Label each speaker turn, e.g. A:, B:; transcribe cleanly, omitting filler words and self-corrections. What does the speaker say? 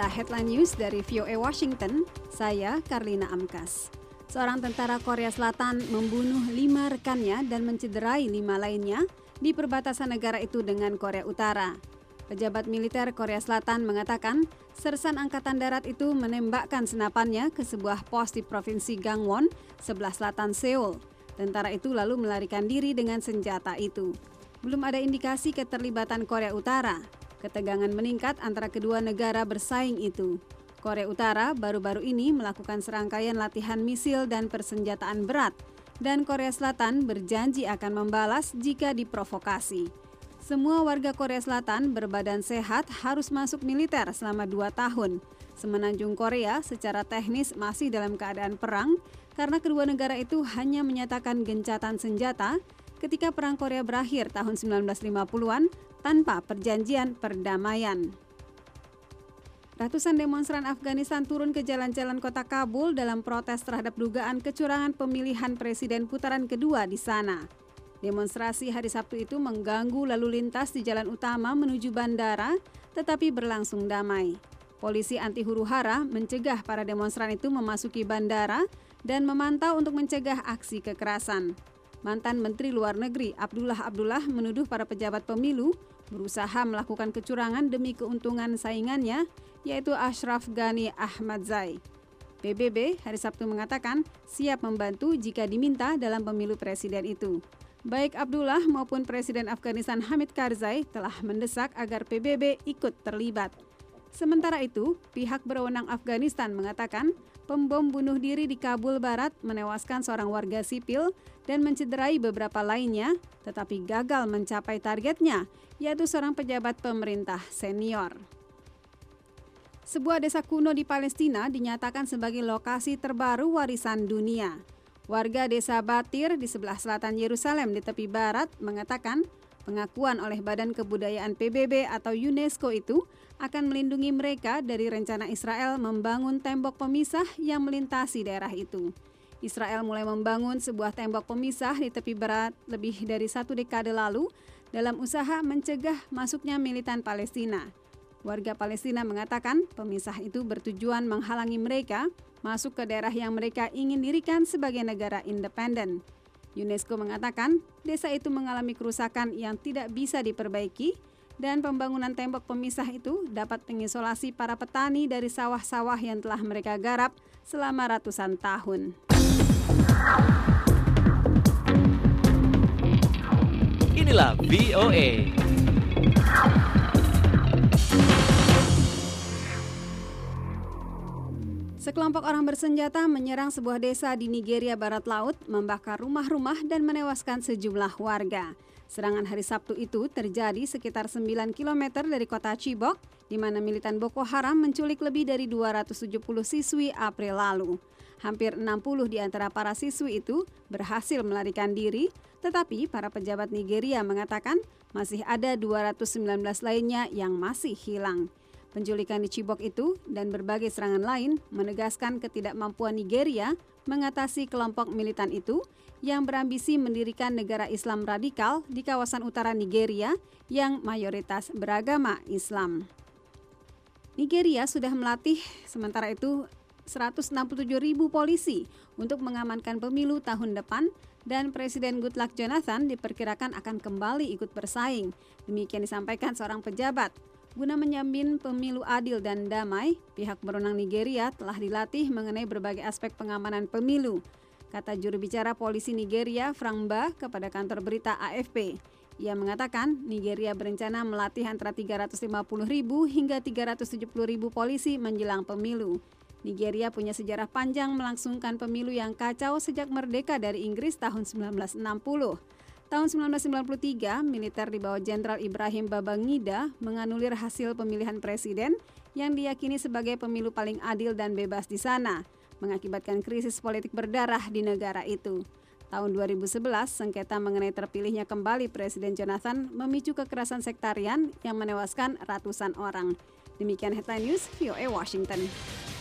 A: Inilah headline news dari VOA Washington, saya Karlina Amkas. Seorang tentara Korea Selatan membunuh 5 rekannya dan mencederai 5 lainnya di perbatasan negara itu dengan Korea Utara. Pejabat militer Korea Selatan mengatakan, sersan Angkatan Darat itu menembakkan senapannya ke sebuah pos di Provinsi Gangwon, sebelah selatan Seoul. Tentara itu lalu melarikan diri dengan senjata itu. Belum ada indikasi keterlibatan Korea Utara. Ketegangan meningkat antara kedua negara bersaing itu. Korea Utara baru-baru ini melakukan serangkaian latihan misil dan persenjataan berat, dan Korea Selatan berjanji akan membalas jika diprovokasi. Semua warga Korea Selatan berbadan sehat harus masuk militer selama 2 tahun. Semenanjung Korea secara teknis masih dalam keadaan perang karena kedua negara itu hanya menyatakan gencatan senjata ketika Perang Korea berakhir tahun 1950-an tanpa perjanjian perdamaian. Ratusan demonstran Afghanistan turun ke jalan-jalan kota Kabul dalam protes terhadap dugaan kecurangan pemilihan presiden putaran kedua di sana. Demonstrasi hari Sabtu itu mengganggu lalu lintas di jalan utama menuju bandara, tetapi berlangsung damai. Polisi anti huru-hara mencegah para demonstran itu memasuki bandara dan memantau untuk mencegah aksi kekerasan. Mantan Menteri Luar Negeri Abdullah menuduh para pejabat pemilu berusaha melakukan kecurangan demi keuntungan saingannya, yaitu Ashraf Ghani Ahmadzai. PBB hari Sabtu mengatakan siap membantu jika diminta dalam pemilu presiden itu. Baik Abdullah maupun Presiden Afghanistan Hamid Karzai telah mendesak agar PBB ikut terlibat. Sementara itu, pihak berwenang Afghanistan mengatakan pembom bunuh diri di Kabul Barat menewaskan seorang warga sipil dan mencederai beberapa lainnya, tetapi gagal mencapai targetnya, yaitu seorang pejabat pemerintah senior. Sebuah desa kuno di Palestina dinyatakan sebagai lokasi terbaru warisan dunia. Warga desa Batir di sebelah selatan Yerusalem di tepi barat mengatakan pengakuan oleh Badan Kebudayaan PBB atau UNESCO itu akan melindungi mereka dari rencana Israel membangun tembok pemisah yang melintasi daerah itu. Israel mulai membangun sebuah tembok pemisah di tepi barat lebih dari 1 dekade lalu dalam usaha mencegah masuknya militan Palestina. Warga Palestina mengatakan pemisah itu bertujuan menghalangi mereka masuk ke daerah yang mereka ingin dirikan sebagai negara independen. UNESCO mengatakan desa itu mengalami kerusakan yang tidak bisa diperbaiki dan pembangunan tembok pemisah itu dapat mengisolasi para petani dari sawah-sawah yang telah mereka garap selama ratusan tahun.
B: Inilah VOA.
A: Sekelompok orang bersenjata menyerang sebuah desa di Nigeria Barat Laut, membakar rumah-rumah dan menewaskan sejumlah warga. Serangan hari Sabtu itu terjadi sekitar 9 km dari kota Chibok, di mana militan Boko Haram menculik lebih dari 270 siswi April lalu. Hampir 60 di antara para siswi itu berhasil melarikan diri, tetapi para pejabat Nigeria mengatakan masih ada 219 lainnya yang masih hilang. Penculikan di Chibok itu dan berbagai serangan lain menegaskan ketidakmampuan Nigeria mengatasi kelompok militan itu yang berambisi mendirikan negara Islam radikal di kawasan utara Nigeria yang mayoritas beragama Islam. Nigeria sudah melatih sementara itu 167.000 polisi untuk mengamankan pemilu tahun depan dan Presiden Goodluck Jonathan diperkirakan akan kembali ikut bersaing. Demikian disampaikan seorang pejabat. Guna menjamin pemilu adil dan damai, pihak berwenang Nigeria telah dilatih mengenai berbagai aspek pengamanan pemilu, kata juru bicara polisi Nigeria, Frank Mba, kepada kantor berita AFP. Ia mengatakan Nigeria berencana melatih antara 350.000 hingga 370.000 polisi menjelang pemilu. Nigeria punya sejarah panjang melangsungkan pemilu yang kacau sejak merdeka dari Inggris tahun 1960. Tahun 1993, militer di bawah Jenderal Ibrahim Babangida menganulir hasil pemilihan presiden yang diyakini sebagai pemilu paling adil dan bebas di sana, mengakibatkan krisis politik berdarah di negara itu. Tahun 2011, sengketa mengenai terpilihnya kembali Presiden Jonathan memicu kekerasan sektarian yang menewaskan ratusan orang. Demikian headline news VOA Washington.